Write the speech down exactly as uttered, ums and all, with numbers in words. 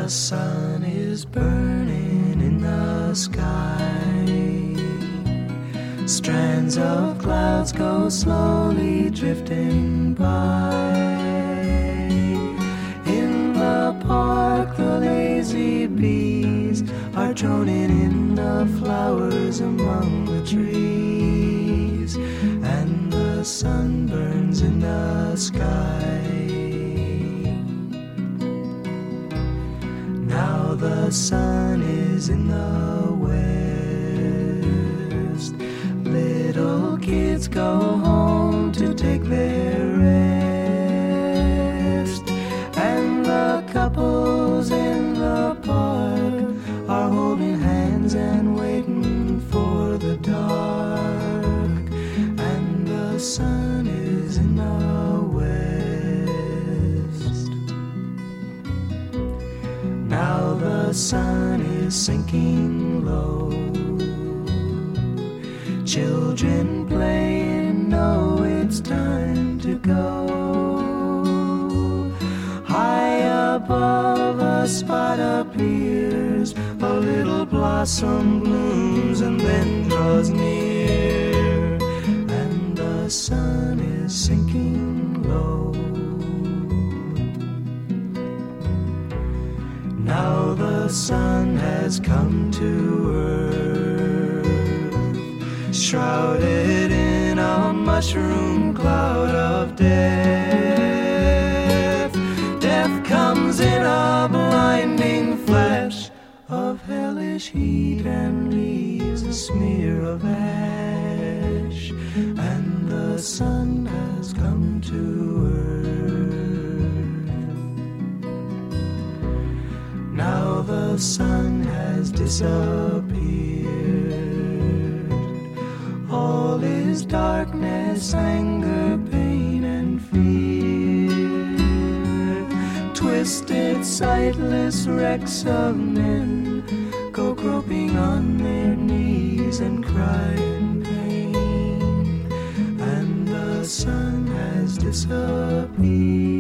sun is burning in the sky. Strands of clouds go slowly drifting by. In the park the lazy bees are droning in the flowers among the trees, and the sun burns in the sky. Now the sun is in the west. Little kids go home to take their rest, and the couples in the park are holding hands and waiting for the dark, and the sun is in the west. Now the sun is sinking low. Children playing know it's time to go. High above a spot appears, a little blossom blooms and then draws near, and the sun is sinking low. Now the sun has come to earth, shrouded in a mushroom cloud of death. Death comes in a blinding flash of hellish heat and leaves a smear of ash, and the sun has come to earth. Now the sun has disappeared. All is darkness, anger, pain, and fear. Twisted, sightless wrecks of men go groping on their knees and cry in pain, and the sun has disappeared.